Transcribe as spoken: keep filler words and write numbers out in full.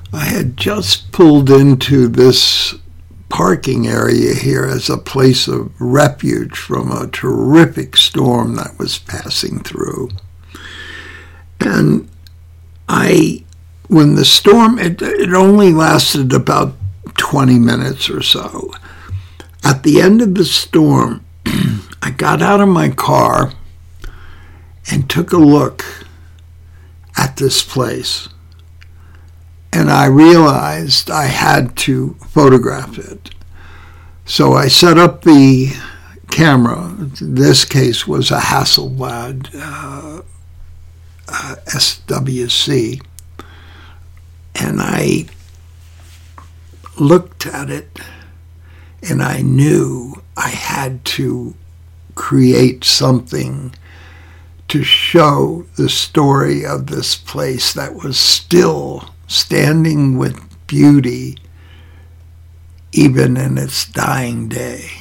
I had just pulled into this parking area here as a place of refuge from a terrific storm that was passing through. And I, when the storm, it, it only lasted about twenty minutes or so. At the end of the storm, I got out of my car and took a look at this place. And I realized I had to photograph it. So I set up the camera. In this case was a Hasselblad uh, uh, S W C. And I looked at it and I knew I had to create something to show the story of this place that was still standing with beauty even in its dying day.